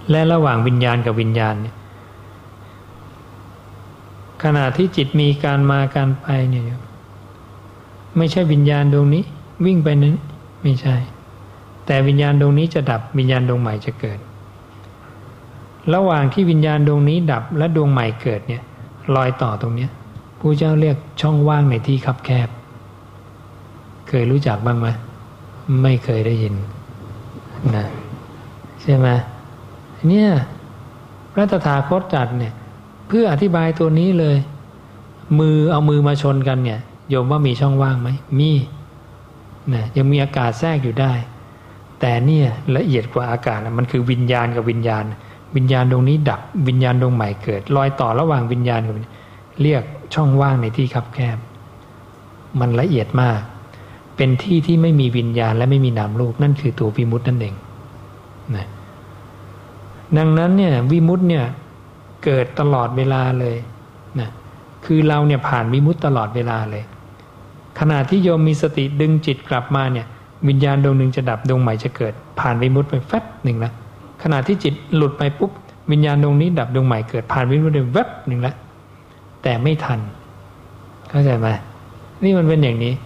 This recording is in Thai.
และระหว่างวิญญาณกับวิญญาณเนี่ยขณะที่จิตมีการมาการไปเนี่ยไม่ใช่วิญญาณดวงนี้วิ่งไปนั้นไม่ใช่แต่วิญญาณดวงนี้จะดับวิญญาณดวงใหม่จะเกิดระหว่างที่วิญญาณดวงนี้ดับและดวงใหม่เกิดเนี่ยรอยต่อตรงเนี้ยพระเจ้าเรียกช่องว่างในที่คับแคบเคยรู้จักบ้างไหมไม่เคยได้ยินนะใช่ไหมเนี่ยพระตถาคตจัดเนี่ยเพื่ออธิบายตัวนี้เลยเอามือมาชนกันเนี่ยโยมว่ามีช่องว่างไหมมีนะยังมีอากาศแทรกอยู่ได้แต่เนี่ยละเอียดกว่าอากาศนะมันคือวิญญาณกับวิญญาณวิญญาณดวงนี้ดับวิญญาณดวงใหม่เกิดรอยต่อระหว่างวิญญาณกับเรียกช่องว่างในที่คับแคบมันละเอียดมากเป็นที่ที่ไม่มีวิญญาณและไม่มีนามรูปนั่นคือตัววิมุตตินั่นเองนะดังนั้นเนี่ยวิมุตติเนี่ยเกิดตลอดเวลาเลยนะคือเราเนี่ยผ่านวิมุตติตลอดเวลาเลยขณะที่โยมมีสติดึงจิตกลับมาเนี่ยวิญญาณดวงหนึ่งจะดับดวงใหม่จะเกิดผ่านวิมุตติไปแฟบหนึ่งละขณะที่จิตหลุดไปปุ๊บวิญญาณดวงนี้ดับดวงใหม่เกิดผ่านวิมุตติไปแวบหนึ่งละแต่ไม่ทันเข้าใจไหมนี่มันเป็นอย่างนี้